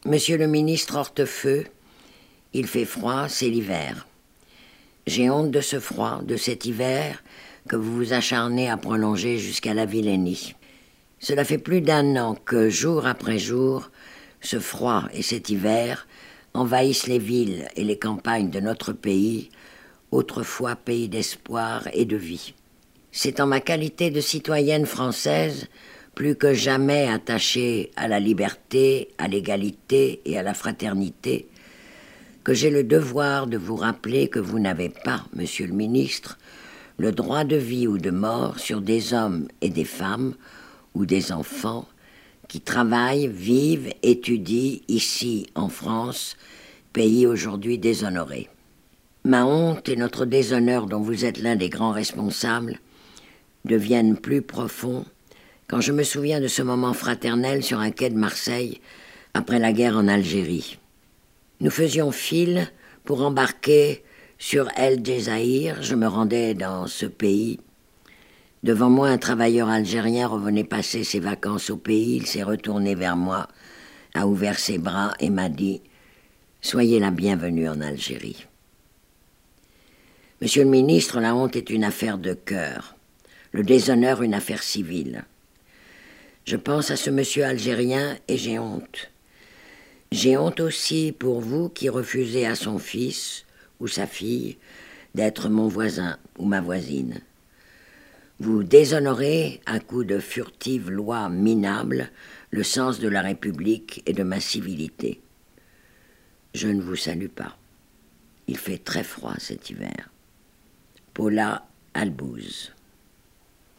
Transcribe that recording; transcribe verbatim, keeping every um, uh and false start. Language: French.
Monsieur le ministre Hortefeux, il fait froid, c'est l'hiver. J'ai honte de ce froid, de cet hiver que vous vous acharnez à prolonger jusqu'à la vilainie. Cela fait plus d'un an que, jour après jour, ce froid et cet hiver envahissent les villes et les campagnes de notre pays, autrefois pays d'espoir et de vie. C'est en ma qualité de citoyenne française, plus que jamais attachée à la liberté, à l'égalité et à la fraternité, que j'ai le devoir de vous rappeler que vous n'avez pas, monsieur le ministre, le droit de vie ou de mort sur des hommes et des femmes ou des enfants qui travaillent, vivent, étudient ici en France, pays aujourd'hui déshonoré. Ma honte et notre déshonneur dont vous êtes l'un des grands responsables deviennent plus profonds quand je me souviens de ce moment fraternel sur un quai de Marseille après la guerre en Algérie. Nous faisions file pour embarquer sur El Djezaïr. Je me rendais dans ce pays. Devant moi, un travailleur algérien revenait passer ses vacances au pays. Il s'est retourné vers moi, a ouvert ses bras et m'a dit « Soyez la bienvenue en Algérie ». Monsieur le ministre, la honte est une affaire de cœur, le déshonneur une affaire civile. Je pense à ce monsieur algérien et j'ai honte. J'ai honte aussi pour vous qui refusez à son fils ou sa fille d'être mon voisin ou ma voisine. Vous déshonorez, à coups de furtives lois minables, le sens de la République et de ma civilité. Je ne vous salue pas. Il fait très froid cet hiver. Paula Albouz.